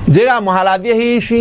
Llegamos a las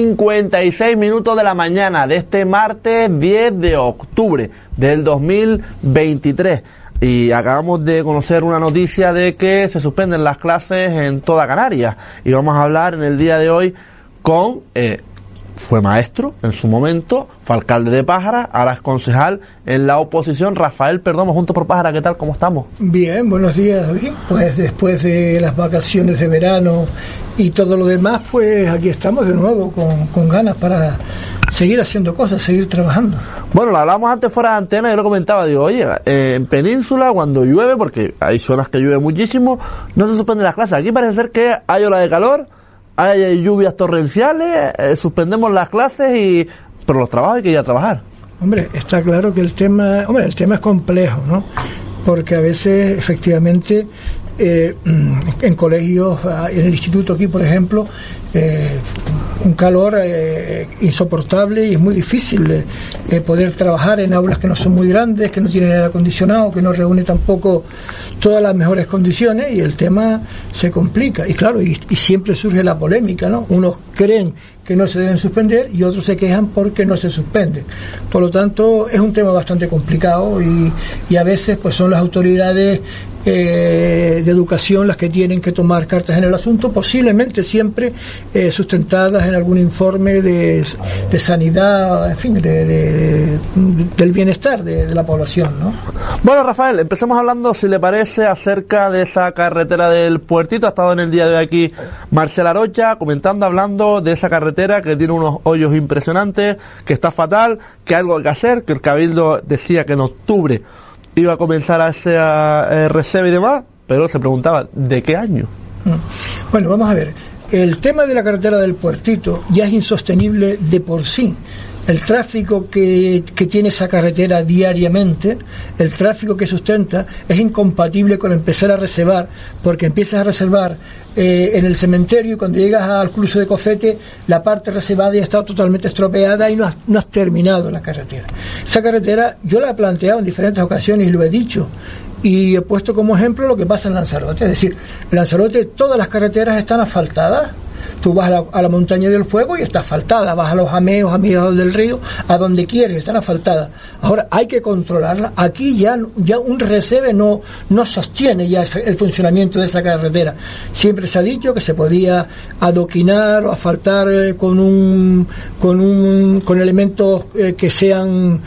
10:56 de la mañana de este martes 10 de octubre del 2023 y acabamos de conocer una noticia de que se suspenden las clases en toda Canarias y vamos a hablar en el día de hoy con fue maestro en su momento, fue alcalde de Pájara, ahora es concejal en la oposición, Rafael Perdomo, Juntos por Pájara. ¿Qué tal? ¿Cómo estamos? Bien, buenos días, David. Pues después de las vacaciones de verano y todo lo demás, pues aquí estamos de nuevo con ganas para seguir haciendo cosas, seguir trabajando. Bueno, lo hablábamos antes fuera de antena, yo lo comentaba, digo, oye, en Península cuando llueve, porque hay zonas que llueve muchísimo, no se suspenden las clases. Aquí parece ser que hay ola de calor, hay lluvias torrenciales, suspendemos las clases, pero los trabajos hay que ir a trabajar. Hombre, está claro que el tema es complejo, ¿no? Porque a veces, efectivamente, en colegios, en el instituto aquí, por ejemplo, un calor insoportable y es muy difícil poder trabajar en aulas que no son muy grandes, que no tienen aire acondicionado, que no reúne tampoco todas las mejores condiciones y el tema se complica. Y claro, y siempre surge la polémica, ¿no? Unos creen que no se deben suspender y otros se quejan porque no se suspenden. Por lo tanto, es un tema bastante complicado y a veces pues son las autoridades de educación las que tienen que tomar cartas en el asunto, posiblemente siempre sustentadas en algún informe de sanidad, en fin, del bienestar de la población, ¿no? Bueno, Rafael, empecemos hablando, si le parece, acerca de esa carretera del Puertito. Ha estado en el día de hoy aquí Marcel Arocha hablando de esa carretera que tiene unos hoyos impresionantes, que está fatal, que hay algo que hacer, que el Cabildo decía que en octubre iba a comenzar a hacer RCEB y demás, pero se preguntaba, ¿de qué año? Bueno, vamos a ver. El tema de la carretera del Puertito ya es insostenible de por sí. El tráfico que tiene esa carretera diariamente, el tráfico que sustenta, es incompatible con empezar a reservar, porque empiezas a reservar en el cementerio y cuando llegas al cruce de Cofete, la parte reservada ya está totalmente estropeada y no has terminado la carretera. Esa carretera yo la he planteado en diferentes ocasiones y lo he dicho. Y he puesto como ejemplo lo que pasa en Lanzarote. Es decir, en Lanzarote todas las carreteras están asfaltadas. Tú vas a la montaña del fuego y está asfaltada, vas a los jameos, a mirador del río, a donde quieres, están asfaltadas. Ahora hay que controlarla. Aquí ya un RCEB no sostiene ya el funcionamiento de esa carretera. Siempre se ha dicho que se podía adoquinar o asfaltar con elementos que sean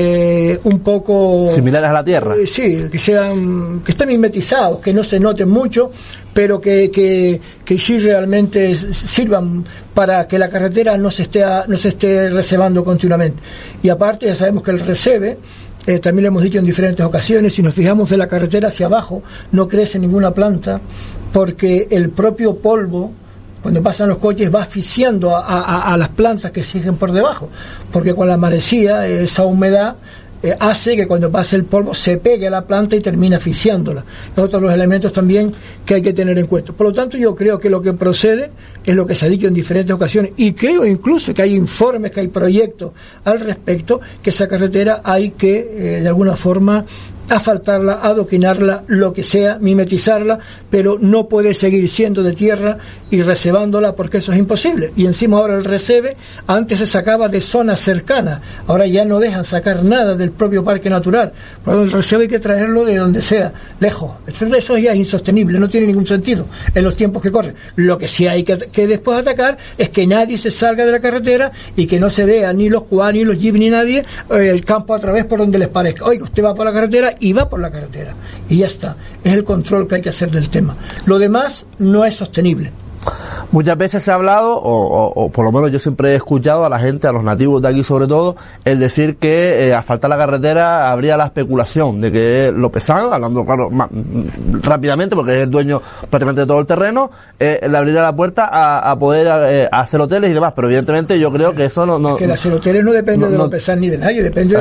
un poco similares a la tierra, sí, que estén mimetizados, que no se noten mucho, pero que sí realmente sirvan para que la carretera no se esté reservando continuamente. Y aparte ya sabemos que el RCEB, también lo hemos dicho en diferentes ocasiones, si nos fijamos de la carretera hacia abajo no crece ninguna planta porque el propio polvo, cuando pasan los coches, va asfixiando a las plantas que siguen por debajo, porque con la marecía esa humedad hace que cuando pase el polvo se pegue a la planta y termina asfixiándola. Es otro de los elementos también que hay que tener en cuenta. Por lo tanto, yo creo que lo que procede es lo que se ha dicho en diferentes ocasiones y creo incluso que hay informes, que hay proyectos al respecto, que esa carretera hay que de alguna forma asfaltarla, adoquinarla, lo que sea, mimetizarla, pero no puede seguir siendo de tierra y reservándola porque eso es imposible. Y encima ahora el RCEB, antes se sacaba de zonas cercanas, ahora ya no dejan sacar nada del propio parque natural. Por lo tanto, el RCEB hay que traerlo de donde sea, lejos. Eso ya es insostenible, no tiene ningún sentido en los tiempos que corren. Lo que sí hay que después atacar es que nadie se salga de la carretera y que no se vea ni los quad, ni los jeep, ni nadie el campo a través por donde les parezca. Oiga, usted va por la carretera y va por la carretera y ya está. Es el control que hay que hacer del tema. Lo demás no es sostenible. Muchas veces se ha hablado, o por lo menos yo siempre he escuchado a la gente, a los nativos de aquí sobre todo, el decir que asfaltar la carretera habría la especulación de que Lopezán, hablando claro rápidamente porque es el dueño prácticamente de todo el terreno, le abriría la puerta a poder hacer hoteles y demás, pero evidentemente yo creo que eso no es que hacer hoteles no depende de Lopezán ni de nadie, depende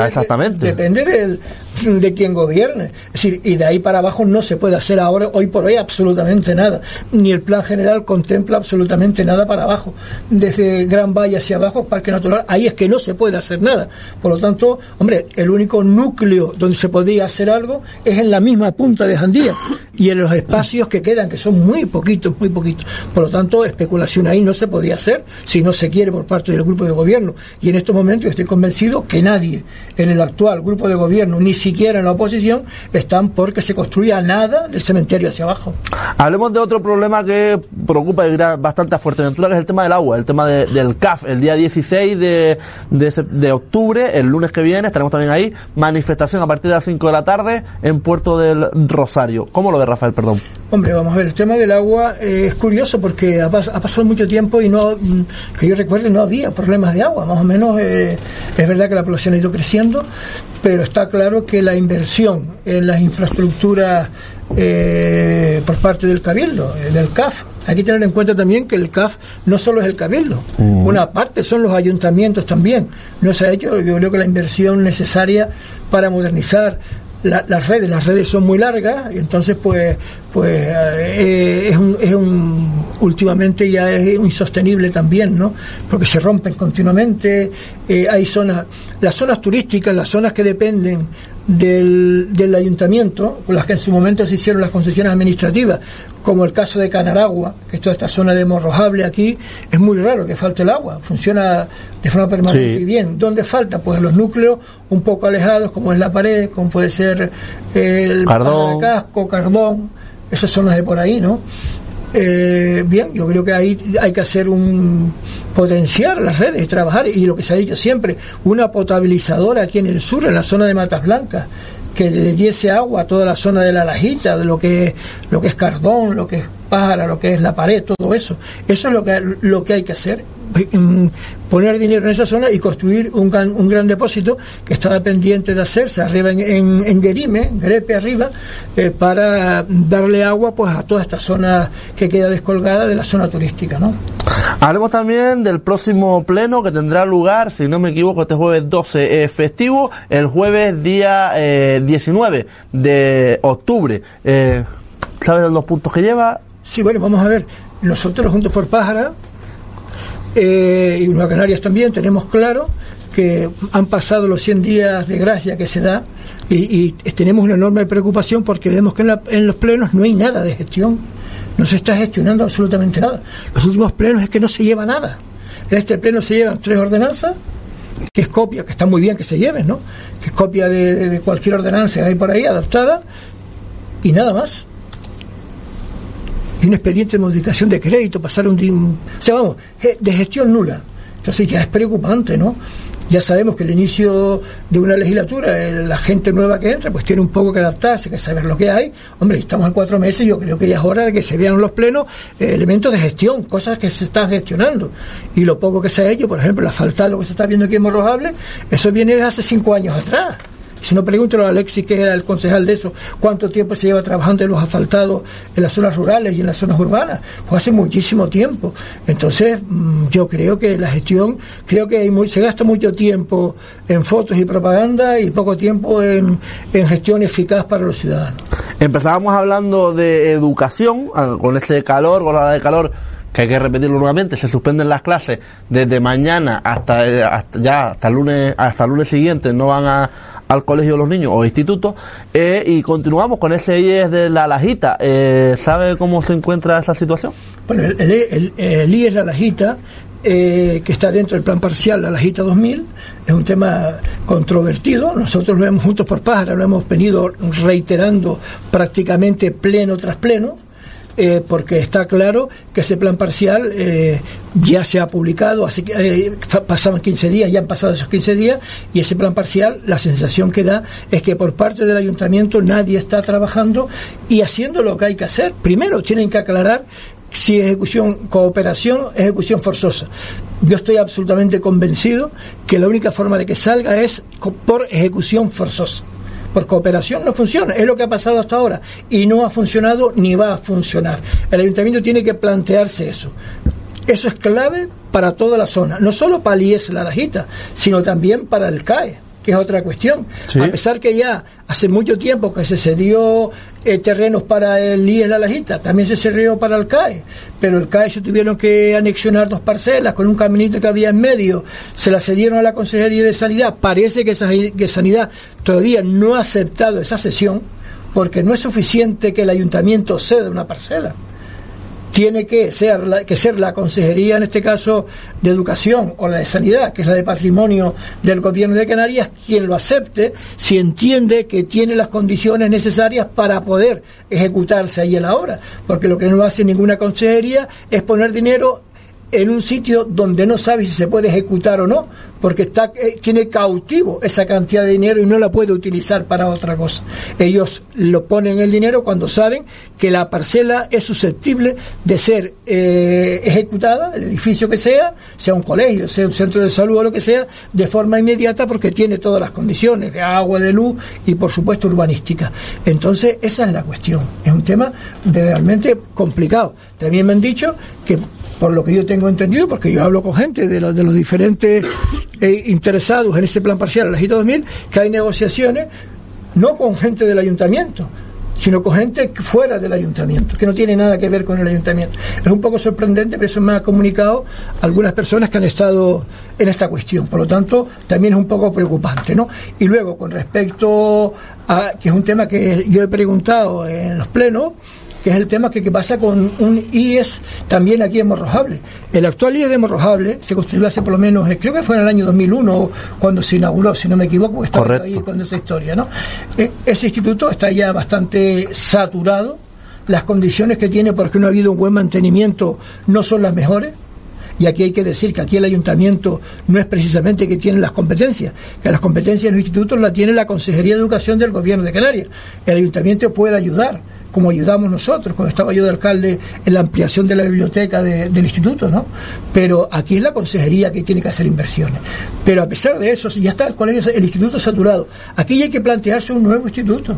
de quien gobierne. Es decir, y de ahí para abajo no se puede hacer ahora, hoy por hoy, absolutamente nada, ni el plan general contempla absolutamente nada para abajo. Desde Gran Valle hacia abajo, Parque Natural, ahí es que no se puede hacer nada. Por lo tanto, hombre, el único núcleo donde se podría hacer algo es en la misma punta de Jandía. y en los espacios que quedan, que son muy poquitos. Por lo tanto, especulación ahí no se podía hacer si no se quiere por parte del grupo de gobierno. Y en estos momentos yo estoy convencido que nadie en el actual grupo de gobierno, ni siquiera en la oposición, están porque se construya nada del cementerio hacia abajo. Hablemos de otro problema que preocupa bastante a Fuerteventura, que es el tema del agua, el tema del CAF. El día 16 de octubre, el lunes que viene, estaremos también ahí, manifestación a partir de las 5 de la tarde en Puerto del Rosario. ¿Cómo lo ve, Rafael? Perdón. Hombre, vamos a ver, el tema del agua es curioso porque ha pasado mucho tiempo y no, que yo recuerde, no había problemas de agua. Más o menos es verdad que la población ha ido creciendo, pero está claro que la inversión en las infraestructuras por parte del Cabildo, del CAF, hay que tener en cuenta también que el CAF no solo es el Cabildo, una parte son los ayuntamientos también. No se ha hecho, yo creo que la inversión necesaria para modernizar las redes son muy largas, y entonces últimamente ya es insostenible también, ¿no? Porque se rompen continuamente, hay las zonas turísticas, las zonas que dependen del ayuntamiento, con las que en su momento se hicieron las concesiones administrativas, como el caso de Canaragua, que es toda esta zona de Morrojable aquí, es muy raro que falte el agua, funciona de forma permanente y bien. ¿Dónde falta? Pues en los núcleos un poco alejados, como es La Pared, como puede ser el Cardón, Casco, Cardón, esas zonas de por ahí, ¿no? Bien, yo creo que ahí hay que hacer potenciar las redes y trabajar, y lo que se ha dicho siempre, una potabilizadora aquí en el sur, en la zona de Matas Blancas, que le diese agua a toda la zona de la Lajita, de lo que es Cardón, lo que es Pájara, lo que es La Pared, todo eso. Eso es lo que hay que hacer, poner dinero en esa zona y construir un gran depósito que estaba pendiente de hacerse arriba en Grepe arriba, para darle agua pues a toda esta zona que queda descolgada de la zona turística, ¿no? Hablemos también del próximo pleno que tendrá lugar, si no me equivoco, este jueves 12 festivo, el jueves día 19 de octubre. ¿Sabes los puntos que lleva? Sí, bueno, vamos a ver. Nosotros, Juntos por Pájara, y Nueva Canarias también, tenemos claro que han pasado los 100 días de gracia que se da, y tenemos una enorme preocupación porque vemos que en los plenos no hay nada de gestión, no se está gestionando absolutamente nada. Los últimos plenos es que no se lleva nada. En este pleno se llevan 3 ordenanzas, que es copia, que está muy bien que se lleven, ¿no? Que es copia de cualquier ordenanza que hay por ahí adaptada, y nada más. Y un expediente de modificación de crédito, pasar o sea, vamos, de gestión nula. Entonces ya es preocupante, ¿no? Ya sabemos que el inicio de una legislatura, la gente nueva que entra, pues tiene un poco que adaptarse, que saber lo que hay. Hombre, estamos en 4 meses, yo creo que ya es hora de que se vean en los plenos elementos de gestión, cosas que se están gestionando. Y lo poco que se ha hecho, por ejemplo, el asfaltado que se está viendo aquí en Morrojable, eso viene de hace 5 años atrás. Si no, pregúntelo a Alexis, que era el concejal de eso, cuánto tiempo se lleva trabajando en los asfaltados en las zonas rurales y en las zonas urbanas. Pues hace muchísimo tiempo. Entonces, yo creo que la gestión, se gasta mucho tiempo en fotos y propaganda y poco tiempo en gestión eficaz para los ciudadanos. Empezábamos hablando de educación, con este calor, con la hora de calor, que hay que repetirlo nuevamente, se suspenden las clases desde mañana hasta el lunes siguiente, no van al colegio los niños o institutos, y continuamos con ese IES de la Lajita. ¿Sabe cómo se encuentra esa situación? Bueno, el IES La Lajita, que está dentro del plan parcial La Lajita 2000, es un tema controvertido. Nosotros lo hemos, Juntos por Pájara, lo hemos venido reiterando prácticamente pleno tras pleno, porque está claro que ese plan parcial ya se ha publicado, así que pasaban 15 días, ya han pasado esos 15 días, y ese plan parcial, la sensación que da es que por parte del ayuntamiento nadie está trabajando y haciendo lo que hay que hacer. Primero tienen que aclarar si cooperación, ejecución forzosa. Yo estoy absolutamente convencido que la única forma de que salga es por ejecución forzosa. Por cooperación no funciona, es lo que ha pasado hasta ahora, y no ha funcionado ni va a funcionar. El ayuntamiento tiene que plantearse eso. Eso es clave para toda la zona, no solo para el IES La Lajita, sino también para el CAE, que es otra cuestión. Sí. A pesar que ya hace mucho tiempo que se cedió terrenos para el IES La Lajita, también se cedió para el CAE, pero el CAE se tuvieron que anexionar 2 parcelas con un caminito que había en medio, se las cedieron a la Consejería de Sanidad. Parece que Sanidad todavía no ha aceptado esa cesión, porque no es suficiente que el ayuntamiento ceda una parcela. Tiene que ser la consejería, en este caso de Educación, o la de Sanidad, que es la de Patrimonio del Gobierno de Canarias, quien lo acepte si entiende que tiene las condiciones necesarias para poder ejecutarse ahí en la obra, porque lo que no hace ninguna consejería es poner dinero en un sitio donde no sabe si se puede ejecutar o no, porque tiene cautivo esa cantidad de dinero y no la puede utilizar para otra cosa. Ellos lo ponen el dinero cuando saben que la parcela es susceptible de ser ejecutada, el edificio que sea un colegio, sea un centro de salud o lo que sea, de forma inmediata, porque tiene todas las condiciones de agua, de luz y por supuesto urbanística. Entonces esa es la cuestión, es un tema realmente complicado. También me han dicho que, por lo que yo tengo entendido, porque yo hablo con gente de los diferentes interesados en ese plan parcial, el Agito 2000, que hay negociaciones no con gente del ayuntamiento, sino con gente fuera del ayuntamiento, que no tiene nada que ver con el ayuntamiento. Es un poco sorprendente, pero eso me ha comunicado algunas personas que han estado en esta cuestión. Por lo tanto, también es un poco preocupante, ¿no? Y luego, con respecto a, que es un tema que yo he preguntado en los plenos, que es el tema que pasa con un IES también aquí en Morrojable. El actual IES de Morrojable se construyó hace por lo menos, creo que fue en el año 2001 cuando se inauguró, si no me equivoco, porque estaba ahí con esa historia, ¿no? Ese instituto está ya bastante saturado, las condiciones que tiene, porque no ha habido un buen mantenimiento, no son las mejores. Y aquí hay que decir que aquí el ayuntamiento no es precisamente que tiene las competencias, que las competencias de los institutos las tiene la Consejería de Educación del Gobierno de Canarias. El ayuntamiento puede ayudar, como ayudamos nosotros, cuando estaba yo de alcalde, en la ampliación de la biblioteca del instituto, ¿no? Pero aquí es la consejería que tiene que hacer inversiones. Pero a pesar de eso, ya está el instituto saturado. Aquí hay que plantearse un nuevo instituto,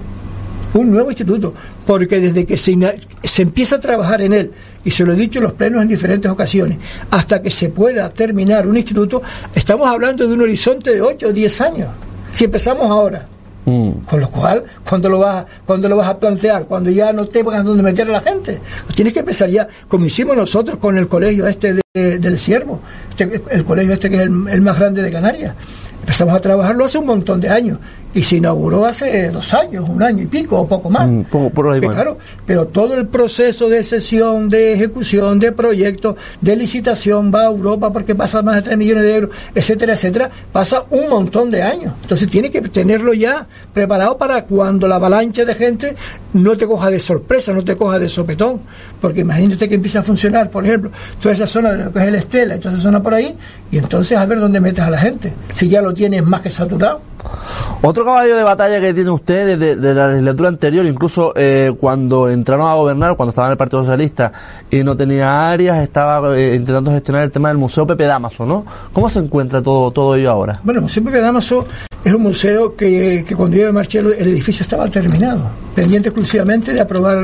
porque desde que se empieza a trabajar en él, y se lo he dicho en los plenos en diferentes ocasiones, hasta que se pueda terminar un instituto, estamos hablando de un horizonte de 8 o 10 años, si empezamos ahora. Con lo cual, ¿cuándo lo vas a plantear? Cuando ya no tengas donde meter a la gente. Tienes que empezar ya, como hicimos nosotros con el colegio del Ciervo, el colegio que es el más grande de Canarias. Empezamos a trabajarlo hace un montón de años y se inauguró hace 2 años, 1 año y pico o poco más. Claro, pero todo el proceso de cesión, de ejecución, de proyectos, de licitación va a Europa porque pasa más de 3 millones de euros, etcétera, etcétera, pasa un montón de años. Entonces tiene que tenerlo ya preparado para cuando la avalancha de gente no te coja de sorpresa, no te coja de sopetón, porque imagínate que empieza a funcionar, por ejemplo, toda esa zona de lo que es el Estela, toda esa zona por ahí, y entonces a ver dónde metes a la gente, si ya lo tienes más que saturado. Otro caballo de batalla que tiene usted de la legislatura anterior, incluso cuando entraron a gobernar, cuando estaba en el Partido Socialista y no tenía áreas, estaba intentando gestionar el tema del Museo Pepe Dámaso, ¿no? ¿Cómo se encuentra todo ello ahora? Bueno, el Museo Pepe Dámaso es un museo que cuando yo me marché el edificio estaba terminado, pendiente exclusivamente de aprobar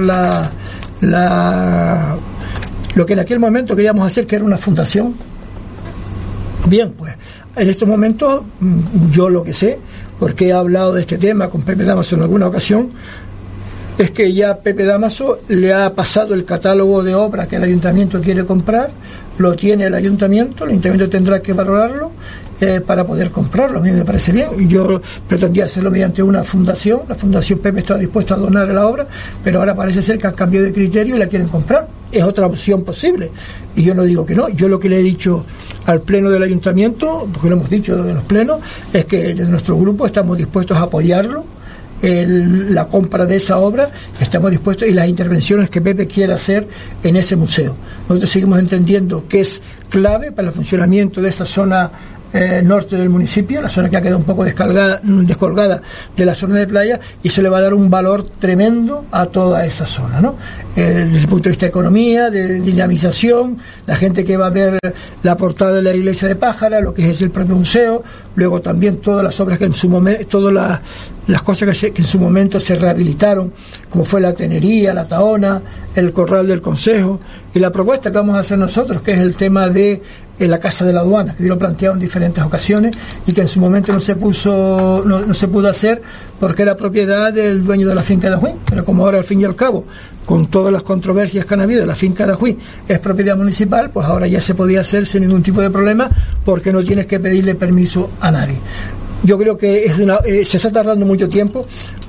lo que en aquel momento queríamos hacer, que era una fundación. Bien, pues en estos momentos yo lo que sé, porque he hablado de este tema con Pepe Dámaso en alguna ocasión, es que ya Pepe Dámaso le ha pasado el catálogo de obras que el ayuntamiento quiere comprar, lo tiene el ayuntamiento tendrá que valorarlo para poder comprarlo. A mí me parece bien, y yo pretendía hacerlo mediante una fundación. La Fundación Pepe está dispuesta a donar la obra, pero ahora parece ser que han cambiado de criterio y la quieren comprar. Es otra opción posible, y yo no digo que no. Yo lo que le he dicho al pleno del ayuntamiento, porque lo hemos dicho en los plenos, es que desde nuestro grupo estamos dispuestos a apoyarlo, la compra de esa obra, estamos dispuestos, y las intervenciones que Pepe quiera hacer en ese museo. Nosotros seguimos entendiendo que es clave para el funcionamiento de esa zona norte del municipio, la zona que ha quedado un poco descolgada de la zona de playa, y se le va a dar un valor tremendo a toda esa zona, ¿no? Desde el punto de vista de economía, de dinamización, la gente que va a ver la portada de la iglesia de Pájara, lo que es el propio museo, luego también todas las obras que en su momento, todas las cosas que en su momento se rehabilitaron, como fue la tenería, la taona, el corral del Consejo, y la propuesta que vamos a hacer nosotros, que es el tema de la Casa de la Aduana, que yo lo he planteado en diferentes ocasiones y que en su momento no se pudo hacer porque era propiedad del dueño de la finca de Ajuí, pero como ahora al fin y al cabo, con todas las controversias que han habido, la finca de Ajuí es propiedad municipal, pues ahora ya se podía hacer sin ningún tipo de problema, porque no tienes que pedirle permiso a nadie. Yo creo que se está tardando mucho tiempo,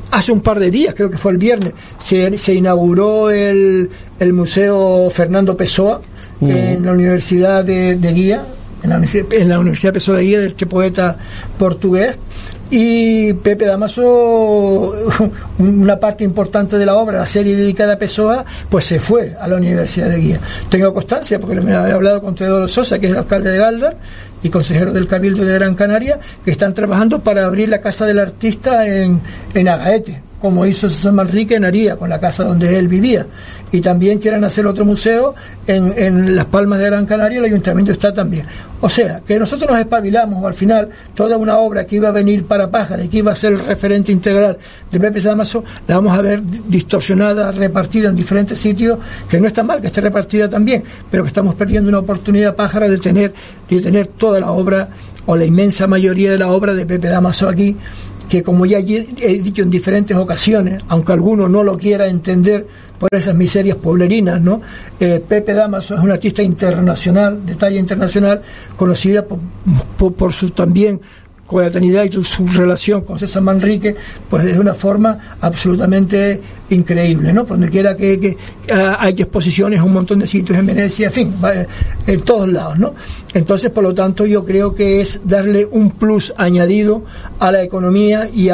hace un par de días, creo que fue el viernes, se inauguró el Museo Fernando Pessoa en la Universidad de Guía, en la Universidad Pessoa de Guía, de este poeta portugués. Y Pepe Damaso, una parte importante de la obra, la serie dedicada a Pessoa, pues se fue a la Universidad de Guía. Tengo constancia, porque me había hablado con Teodoro Sosa, que es el alcalde de Galdar y consejero del Cabildo de Gran Canaria, que están trabajando para abrir la Casa del Artista en Agaete, como hizo César Manrique en Aría, con la casa donde él vivía. Y también quieren hacer otro museo en Las Palmas de Gran Canaria, el ayuntamiento está también. O sea, que nosotros nos espabilamos, o al final, toda una obra que iba a venir para Pájara y que iba a ser el referente integral de Pepe Damaso, la vamos a ver distorsionada, repartida en diferentes sitios, que no está mal que esté repartida también, pero que estamos perdiendo una oportunidad, Pájara, de tener toda la obra, o la inmensa mayoría de la obra de Pepe Damaso aquí, que como ya he dicho en diferentes ocasiones, aunque alguno no lo quiera entender por esas miserias pueblerinas, ¿no? Pepe Damaso es un artista internacional, de talla internacional, conocida por su también coetanidad y su relación con César Manrique, pues de una forma absolutamente increíble, ¿no? Por donde quiera que hay exposiciones, un montón de sitios en Venecia, en fin, en todos lados, ¿no? Entonces, por lo tanto, yo creo que es darle un plus añadido a la economía y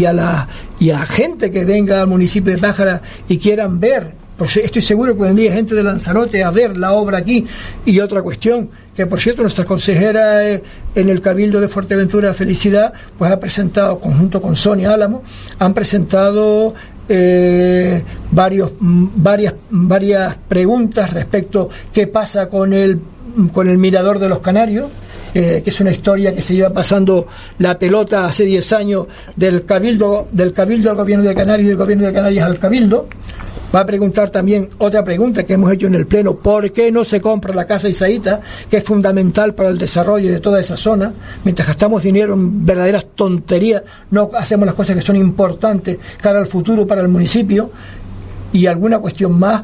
a gente que venga al municipio de Pájara y quieran ver. Pues estoy seguro que vendría gente de Lanzarote a ver la obra aquí. Y otra cuestión, que por cierto nuestra consejera en el Cabildo de Fuerteventura, Felicidad, pues ha presentado, conjunto con Sonia Álamo, han presentado varias preguntas respecto qué pasa con el Mirador de los Canarios, que es una historia que se lleva pasando la pelota hace 10 años del Cabildo al Gobierno de Canarias y del Gobierno de Canarias al Cabildo. Va a preguntar también otra pregunta que hemos hecho en el Pleno: ¿por qué no se compra la Casa Isaíta, que es fundamental para el desarrollo de toda esa zona? Mientras gastamos dinero en verdaderas tonterías, no hacemos las cosas que son importantes cara al futuro para el municipio. Y alguna cuestión más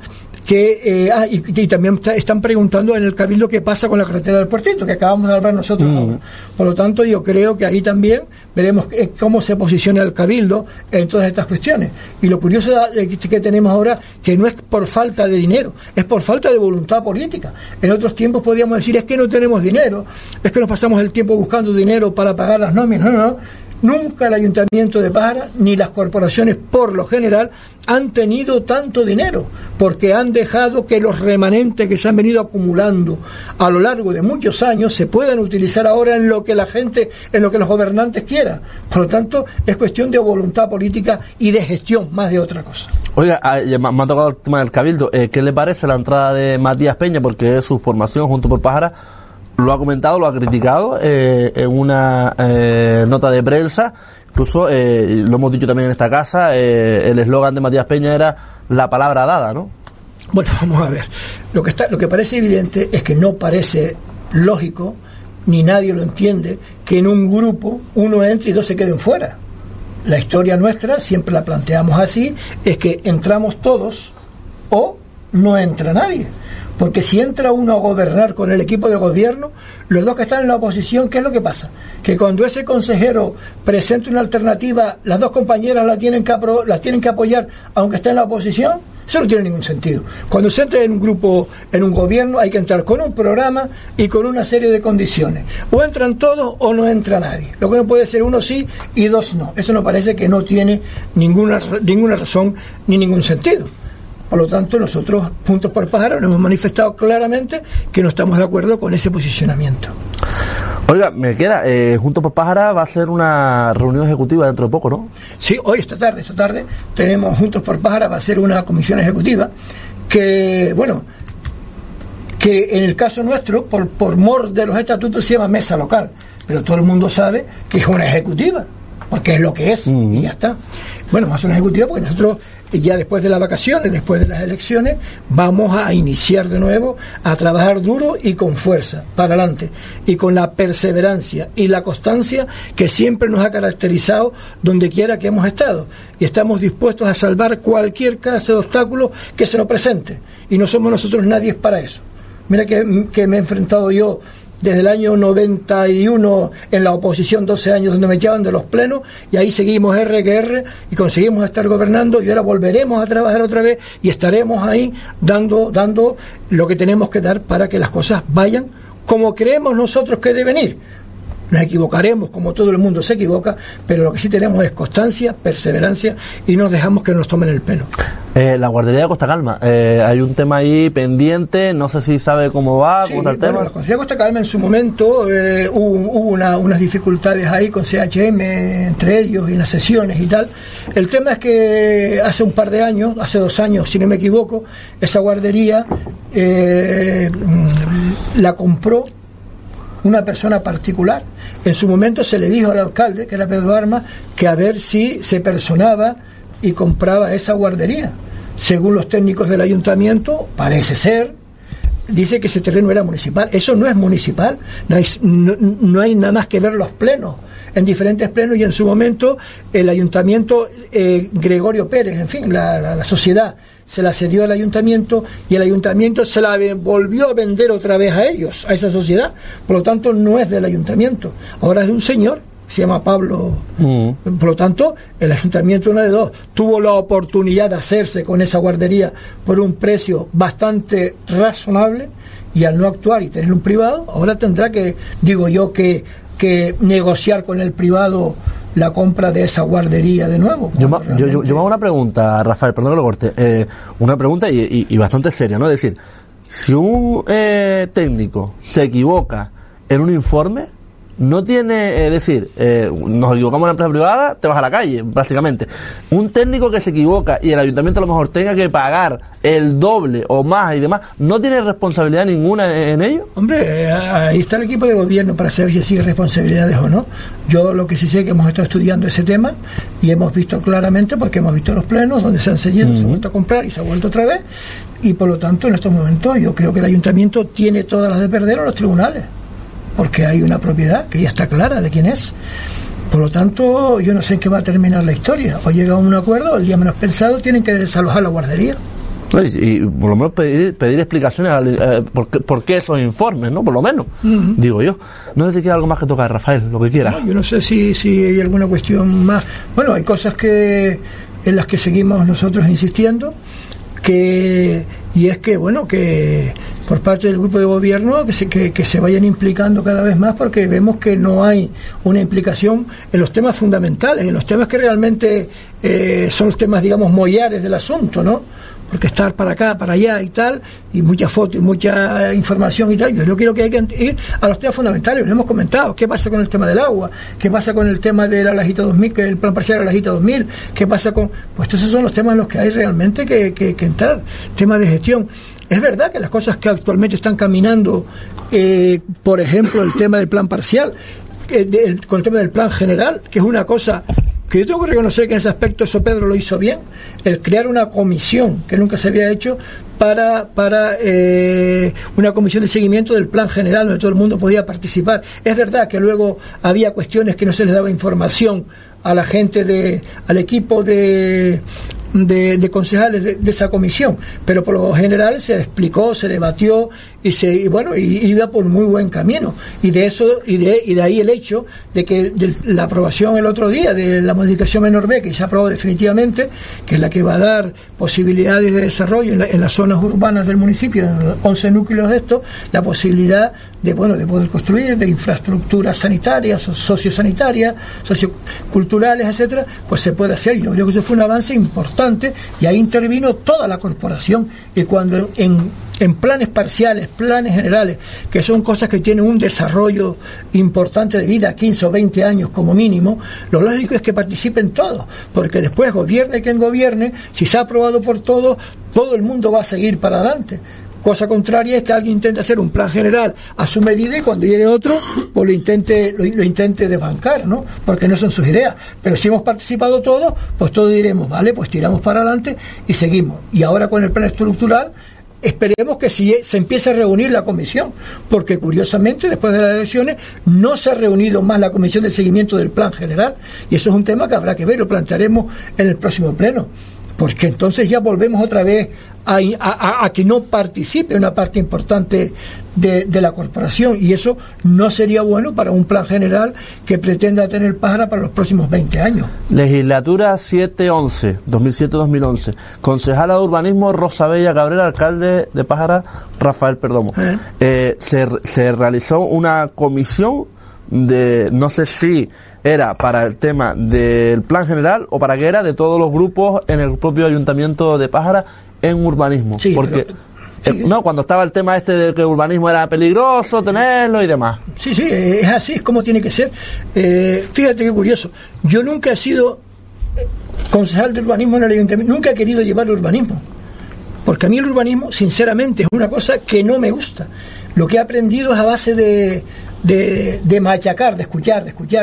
y también están preguntando en el Cabildo qué pasa con la carretera del Puertito, que acabamos de hablar nosotros ahora. Por lo tanto, yo creo que ahí también veremos cómo se posiciona el Cabildo en todas estas cuestiones. Y lo curioso que tenemos ahora, que no es por falta de dinero, es por falta de voluntad política. En otros tiempos podíamos decir, es que no tenemos dinero, es que nos pasamos el tiempo buscando dinero para pagar las nóminas. No. Nunca el Ayuntamiento de Pájara ni las corporaciones por lo general han tenido tanto dinero, porque han dejado que los remanentes que se han venido acumulando a lo largo de muchos años se puedan utilizar ahora en lo que la gente, en lo que los gobernantes quieran. Por lo tanto, es cuestión de voluntad política y de gestión, más de otra cosa. Oiga, me ha tocado el tema del Cabildo. ¿Qué le parece la entrada de Matías Peña? Porque es su formación junto por Pájara. Lo ha comentado, lo ha criticado en una nota de prensa. Incluso, lo hemos dicho también en esta casa, el eslogan de Matías Peña era la palabra dada, ¿no? Bueno, vamos a ver. Lo que parece evidente es que no parece lógico, ni nadie lo entiende, que en un grupo uno entre y dos se queden fuera. La historia nuestra, siempre la planteamos así, es que entramos todos o no entra nadie. Porque si entra uno a gobernar con el equipo de gobierno, los dos que están en la oposición, ¿qué es lo que pasa? Que cuando ese consejero presenta una alternativa, las dos compañeras las tienen que apoyar, aunque esté en la oposición. Eso no tiene ningún sentido. Cuando se entra en un grupo, en un gobierno, hay que entrar con un programa y con una serie de condiciones. O entran todos o no entra nadie. Lo que no puede ser uno sí y dos no. Eso nos parece que no tiene ninguna razón ni ningún sentido. Por lo tanto, nosotros, Juntos por Pájara, nos hemos manifestado claramente que no estamos de acuerdo con ese posicionamiento. Oiga, me queda, Juntos por Pájara va a ser una reunión ejecutiva dentro de poco, ¿no? Sí, hoy, esta tarde, tenemos Juntos por Pájara, va a ser una comisión ejecutiva que, bueno, que en el caso nuestro, por mor de los estatutos, se llama mesa local, pero todo el mundo sabe que es una ejecutiva, porque es lo que es, y ya está. Bueno, vamos a ser una ejecutiva porque nosotros ya después de las vacaciones, después de las elecciones, vamos a iniciar de nuevo a trabajar duro y con fuerza, para adelante, y con la perseverancia y la constancia que siempre nos ha caracterizado donde quiera que hemos estado, y estamos dispuestos a salvar cualquier clase de obstáculo que se nos presente, y no somos nosotros nadie para eso. Mira que me he enfrentado yo desde el año 91 en la oposición, 12 años donde me echaban de los plenos, y ahí seguimos R que R y conseguimos estar gobernando, y ahora volveremos a trabajar otra vez y estaremos ahí dando lo que tenemos que dar para que las cosas vayan como creemos nosotros que deben ir. Nos equivocaremos como todo el mundo se equivoca, pero lo que sí tenemos es constancia, perseverancia, y no dejamos que nos tomen el pelo. La guardería de Costa Calma, hay un tema ahí pendiente, no sé si sabe cómo va, sí, cómo está el tema. La guardería de Costa Calma en su momento hubo unas dificultades ahí con CHM, entre ellos, y en las sesiones y tal. El tema es que hace un par de años, hace 2 años si no me equivoco, esa guardería la compró una persona particular. En su momento se le dijo al alcalde, que era Pedro Armas, que a ver si se personaba y compraba esa guardería. Según los técnicos del ayuntamiento, parece ser, dice que ese terreno era municipal. Eso no es municipal, no hay nada más que ver los plenos, en diferentes plenos, y en su momento el ayuntamiento, Gregorio Pérez, en fin, la sociedad se la cedió al ayuntamiento, y el ayuntamiento se la volvió a vender otra vez a ellos, a esa sociedad. Por lo tanto, no es del ayuntamiento, ahora es de un señor, se llama Pablo. Por lo tanto, el ayuntamiento, una de dos, tuvo la oportunidad de hacerse con esa guardería por un precio bastante razonable, y al no actuar y tener un privado, ahora tendrá que, digo yo, que negociar con el privado la compra de esa guardería de nuevo. Yo me hago una pregunta, Rafael, perdón que lo corte, una pregunta y bastante seria, ¿no? Es decir, si un técnico se equivoca en un informe, no tiene, es decir, nos equivocamos en la empresa privada, te vas a la calle, básicamente. Un técnico que se equivoca y el ayuntamiento a lo mejor tenga que pagar el doble o más y demás, ¿no tiene responsabilidad ninguna en ello? Hombre, ahí está el equipo de gobierno para saber si sigue responsabilidades o no. Yo lo que sí sé es que hemos estado estudiando ese tema y hemos visto claramente, porque hemos visto los plenos donde se han seguido, se ha vuelto a comprar y se ha vuelto otra vez, y por lo tanto en estos momentos yo creo que el ayuntamiento tiene todas las de perder a los tribunales, porque hay una propiedad que ya está clara de quién es. Por lo tanto, yo no sé en qué va a terminar la historia. O llega a un acuerdo, el día menos pensado tienen que desalojar la guardería. Y por lo menos pedir explicaciones por qué esos informes, ¿no? Por lo menos, digo yo. No sé si queda algo más que tocar, Rafael, lo que quiera. No, yo no sé si hay alguna cuestión más. Bueno, hay cosas en las que seguimos nosotros insistiendo, y es que, bueno, que por parte del grupo de gobierno que se vayan implicando cada vez más, porque vemos que no hay una implicación en los temas fundamentales, en los temas que realmente son los temas, digamos, mollares del asunto, ¿no? Porque estar para acá, para allá y tal, y mucha foto y mucha información y tal, yo creo que hay que ir a los temas fundamentales. Lo hemos comentado, ¿qué pasa con el tema del agua? ¿Qué pasa con el tema de la Lajita 2000, que el plan parcial de la Lajita 2000? ¿Qué pasa con...? Pues esos son los temas en los que hay realmente que entrar, temas de gestión. Es verdad que las cosas que actualmente están caminando, por ejemplo, el tema del plan parcial, con el tema del plan general, que es una cosa que yo tengo que reconocer que en ese aspecto eso Pedro lo hizo bien, el crear una comisión que nunca se había hecho para una comisión de seguimiento del plan general donde todo el mundo podía participar. Es verdad que luego había cuestiones que no se les daba información a la gente al equipo de concejales de esa comisión, pero por lo general se explicó, se debatió y iba por muy buen camino, y de ahí el hecho de que la aprobación el otro día de la modificación menor B, que se aprobó definitivamente, que es la que va a dar posibilidades de desarrollo en las zonas urbanas del municipio, en los 11 núcleos de esto, la posibilidad de poder construir, de infraestructuras sanitarias, sociosanitarias, socioculturales, etcétera, pues se puede hacer. Yo creo que eso fue un avance importante, y ahí intervino toda la corporación, y cuando en planes parciales, planes generales, que son cosas que tienen un desarrollo importante de vida, 15 o 20 años como mínimo, lo lógico es que participen todos, porque después gobierne quien gobierne, si se ha aprobado por todos, todo el mundo va a seguir para adelante. Cosa contraria es que alguien intente hacer un plan general a su medida y cuando llegue otro, pues lo intente desbancar, ¿no? Porque no son sus ideas. Pero si hemos participado todos, pues todos diremos, vale, pues tiramos para adelante y seguimos. Y ahora con el plan estructural, esperemos que se empiece a reunir la comisión, porque curiosamente después de las elecciones no se ha reunido más la comisión de seguimiento del plan general, y eso es un tema que habrá que ver, lo plantearemos en el próximo pleno, porque entonces ya volvemos otra vez a que no participe una parte importante de la corporación, y eso no sería bueno para un plan general que pretenda tener Pájara para los próximos 20 años. Legislatura 711, 2007-2011. Concejala de Urbanismo Rosa Bella Cabrera, alcalde de Pájara Rafael Perdomo. Se realizó una comisión de, no sé si era para el tema del plan general o para qué era, de todos los grupos en el propio ayuntamiento de Pájara en urbanismo. Sí, porque no, cuando estaba el tema este de que el urbanismo era peligroso tenerlo y demás. Sí, es así, es como tiene que ser. Fíjate qué curioso, yo nunca he sido concejal de urbanismo en el ayuntamiento, nunca he querido llevar el urbanismo, porque a mí el urbanismo sinceramente es una cosa que no me gusta. Lo que he aprendido es a base de machacar, de escuchar,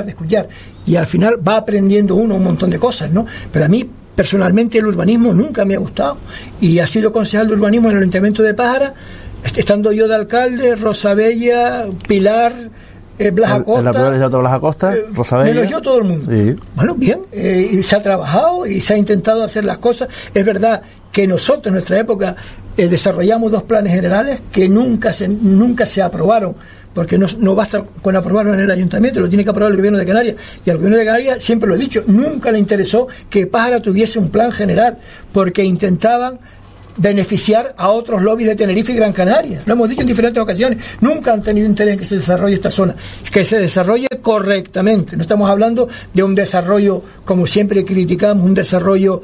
y al final va aprendiendo uno un montón de cosas, ¿no? Pero a mí personalmente el urbanismo nunca me ha gustado, y ha sido concejal de urbanismo en el ayuntamiento de Pájara, estando yo de alcalde, Rosa Bella, Pilar, Blas Acosta. En la primera legislatura Blas Acosta, Rosa Bella. Menos yo, todo el mundo. Sí. Bueno, bien, y se ha trabajado y se ha intentado hacer las cosas. Es verdad que nosotros en nuestra época desarrollamos 2 planes generales que nunca se aprobaron, porque no basta con aprobarlo en el ayuntamiento, lo tiene que aprobar el gobierno de Canarias, y al gobierno de Canarias, siempre lo he dicho, nunca le interesó que Pájara tuviese un plan general, porque intentaban beneficiar a otros lobbies de Tenerife y Gran Canaria. Lo hemos dicho en diferentes ocasiones, nunca han tenido interés en que se desarrolle esta zona, que se desarrolle correctamente. No estamos hablando de un desarrollo, como siempre criticamos, un desarrollo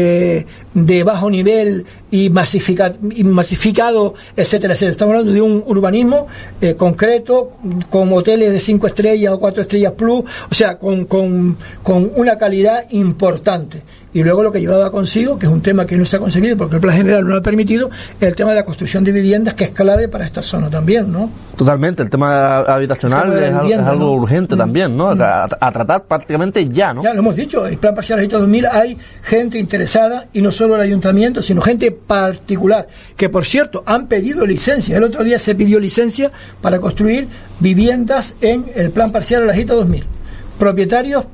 de bajo nivel y masificado, etcétera, etcétera. Estamos hablando de un urbanismo concreto, con hoteles de 5 estrellas o 4 estrellas plus, o sea, con una calidad importante. Y luego lo que llevaba consigo, que es un tema que no se ha conseguido porque el plan general no lo ha permitido, es el tema de la construcción de viviendas, que es clave para esta zona también, ¿no? Totalmente, el tema habitacional es algo ¿no? urgente también, ¿no? A tratar prácticamente ya, ¿no? Ya lo hemos dicho, el plan parcial Agita 2000, hay gente interesada, y no solo el ayuntamiento, sino gente particular, que por cierto han pedido licencia. El otro día se pidió licencia para construir viviendas en el plan parcial Agita 2000. Propietarios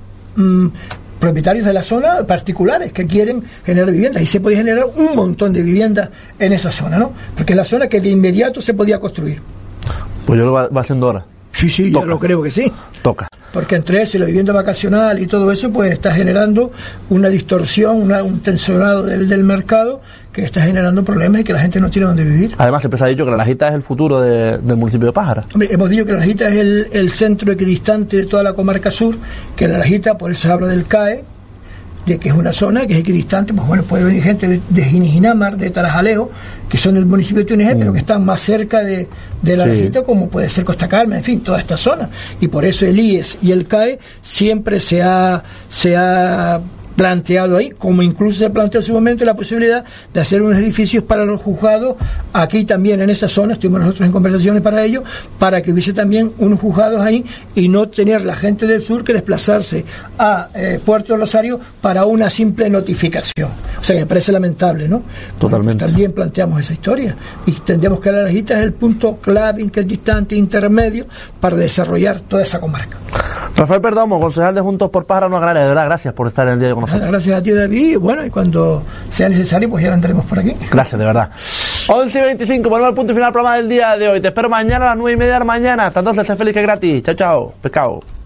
de la zona, particulares, que quieren generar viviendas, y se puede generar un montón de viviendas en esa zona, ¿no? Porque es la zona que de inmediato se podía construir. Pues yo lo va haciendo ahora. Sí, yo lo creo que sí. Toca. Porque entre eso y la vivienda vacacional y todo eso, pues está generando una distorsión, un tensionado del mercado, que está generando problemas y que la gente no tiene dónde vivir. Además, siempre se ha dicho que La Lajita es el futuro del municipio de Pájara. Hombre, hemos dicho que La Lajita es el centro equidistante de toda la comarca sur, que La Lajita, por eso se habla del CAE, de que es una zona que es equidistante. Pues bueno, puede venir gente de Jinijinamar, de Tarajalejo, que son del municipio de Túnez, pero que están más cerca de La Lajita, como puede ser Costa Carmen, en fin, toda esta zona. Y por eso el IES y el CAE siempre se ha planteado ahí, como incluso se planteó en su momento la posibilidad de hacer unos edificios para los juzgados aquí también en esa zona. Estuvimos nosotros en conversaciones para ello, para que hubiese también unos juzgados ahí y no tener la gente del sur que desplazarse a Puerto Rosario para una simple notificación. O sea, que me parece lamentable, ¿no? Totalmente. Bueno, también planteamos esa historia y entendemos que La Lajita es el punto clave, distante, intermedio para desarrollar toda esa comarca. Rafael Perdomo, concejal de Juntos por Pájara Nueva Canaria, de verdad, gracias por estar en el día con nosotros. Gracias a ti, David, y bueno, y cuando sea necesario, pues ya vendremos por aquí. Gracias, de verdad. 11:25, ponemos el punto final al programa del día de hoy. Te espero mañana a las 9:30 de la mañana. Hasta entonces, sé feliz que es gratis. Chao, chao. Pescado.